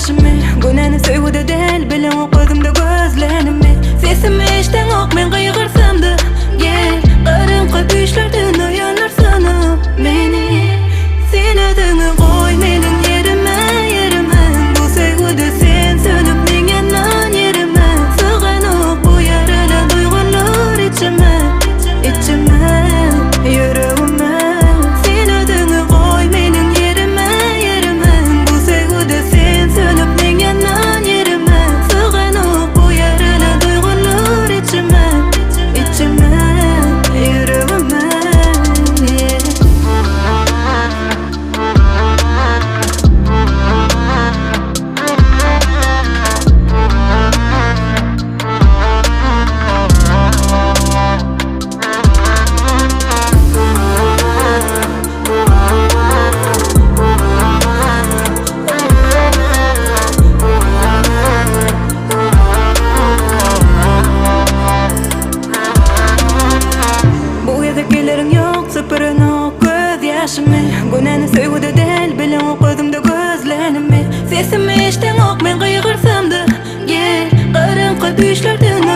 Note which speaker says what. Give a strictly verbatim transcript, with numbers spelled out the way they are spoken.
Speaker 1: yaşımı. Güneni söýgüde del bilen okudum da gözlerimi. Sesimi eşten ok men kıygırsam da gel. Qarınqy düşlerden uyanır sana meni. Sen adını koy menin yerime, yerime. Bu söýgüde sen sönüp men yanan yerime. Sığan ok bu yaralan duygular içime, içime, yüreğime. Sen adını koy menin yerime, yerime. Bu söýgüde sen sönüp men yanan yerime. Sığan ok bu yaralan duygular içime, içime, yüreğime. Bu ýerde gelerin ýok, süpüren ok göz ýaşymy. Güneni söýgüde del bilen okudum da gözlerimi. Sesimi eşten ok men kıygırsam da gel. Qarınqy düşlerden